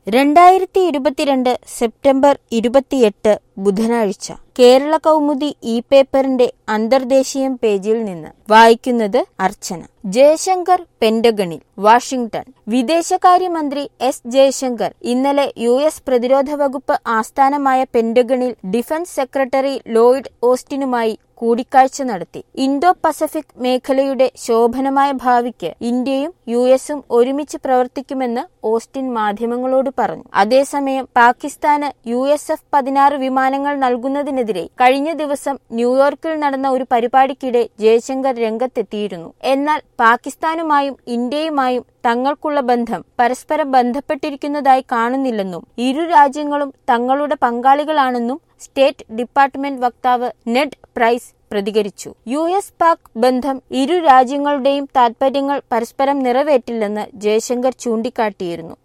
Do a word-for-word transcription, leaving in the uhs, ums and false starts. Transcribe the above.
രണ്ടായിരത്തി ഇരുപത്തിരണ്ട് സെപ്റ്റംബർ ഇരുപത്തിയെട്ട് ബുധനാഴ്ച കേരള കൗമുദി ഇ പേപ്പറിന്റെ അന്തർദേശീയം പേജിൽ നിന്ന് വായിക്കുന്നത് അർച്ചന. ജയശങ്കർ പെന്റഗണിൽ. വാഷിംഗ്ടൺ. വിദേശകാര്യമന്ത്രി എസ് ജയശങ്കർ ഇന്നലെ യു എസ് പ്രതിരോധ വകുപ്പ് ആസ്ഥാനമായ പെന്റഗണിൽ ഡിഫൻസ് സെക്രട്ടറി ലോയിഡ് ഓസ്റ്റിനുമായി കൂടിക്കാഴ്ച നടത്തി. ഇന്തോ പസഫിക് മേഖലയുടെ ശോഭനമായ ഭാവിക്ക് ഇന്ത്യയും യു എസും ഒരുമിച്ച് പ്രവർത്തിക്കുമെന്ന് ഓസ്റ്റിൻ മാധ്യമങ്ങളോട് പറഞ്ഞു. അതേസമയം പാകിസ്ഥാന് യു എസ് എഫ് പതിനാറ് വിമാനങ്ങൾ നൽകുന്നതിനെതിരെ കഴിഞ്ഞ ദിവസം ന്യൂയോർക്കിൽ നടന്ന ഒരു പരിപാടിക്കിടെ ജയശങ്കർ രംഗത്തെത്തിയിരുന്നു. എന്നാൽ പാകിസ്ഥാനുമായും ഇന്ത്യയുമായും തങ്ങൾക്കുള്ള ബന്ധം പരസ്പരം ബന്ധപ്പെട്ടിരിക്കുന്നതായി കാണുന്നില്ലെന്നും ഇരു രാജ്യങ്ങളും തങ്ങളുടെ പങ്കാളികളാണെന്നും സ്റ്റേറ്റ് ഡിപ്പാർട്ട്മെന്റ് വക്താവ് നെഡ് പ്രൈസ് പ്രതികരിച്ചു. യു എസ് പാക് ബന്ധം ഇരു രാജ്യങ്ങളുടെയും താൽപര്യങ്ങൾ പരസ്പരം നിറവേറ്റില്ലെന്ന് ജയശങ്കർ ചൂണ്ടിക്കാട്ടിയിരുന്നു.